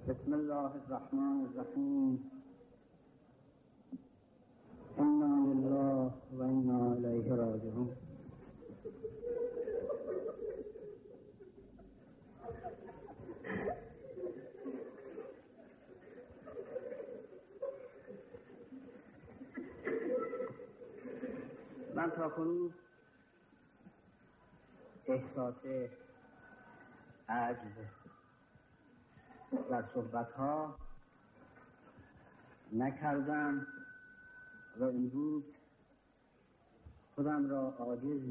بسم الله الرحمن الرحیم. انا لله و انا الیه راجعون. من تاکنون احساس عجز در صحبت‌ها نکردم و امروز خودم را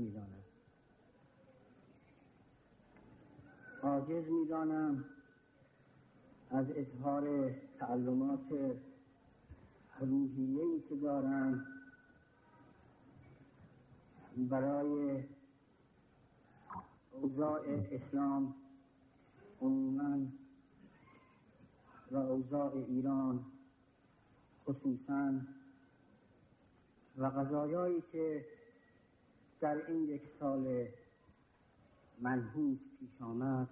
عاجز می‌دانم از اظهار تعلمات روحیه‌ای که دارم برای اوضاع اسلام عموماً و اوضاع ایران خصوصاً و قضایایی که در این یک سال منحوس پیش آمد،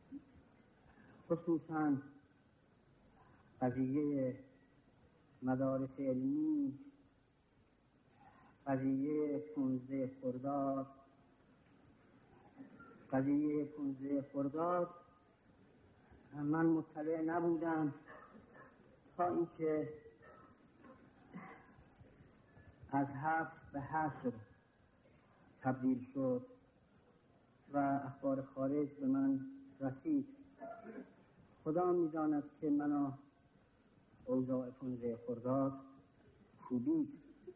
خصوصاً قضیه مدارس علمی، قضیه 15 خرداد من مطلع نبودم تا اینکه از 7 به حصر تبدیل شد و اخبار خارج به من رسید. خدا می‌داند که منو اوضاع 15 خرداد کوبید.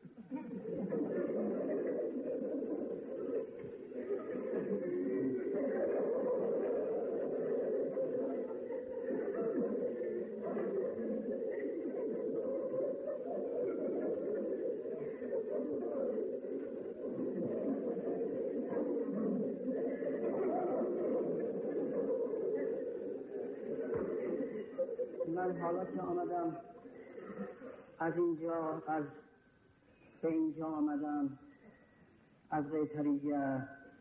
من حالا که آمدم از اینجا آمدم از قیطریه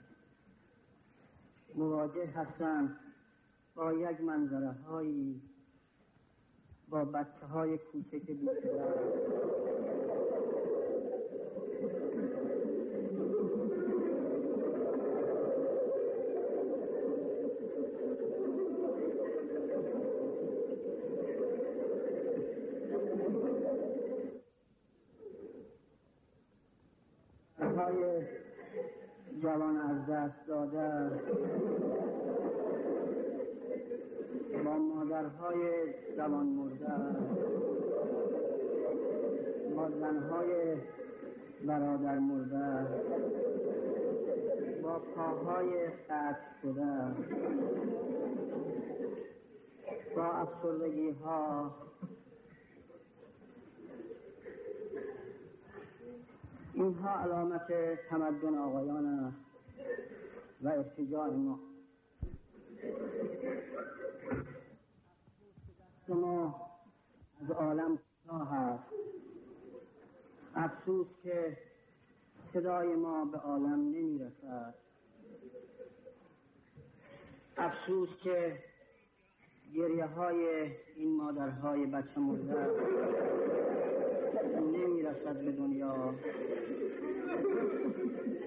مواجه هستم با یک منظره هایی، با بچه های کوچک بی‌پدر، های جوان از دست داده، با مادرهای جوان مرده، با زنهای برادر مرده، با پاهای قطع شده، با افسردگی ها. اینها علامت تمدن آقایان است و ارتجاع ما. ما از عالم کوتاه است. افسوس که صدای ما به عالم نمی رسد. افسوس که گریه های این مادرهای بچه مرده نمی رسد به دنیا.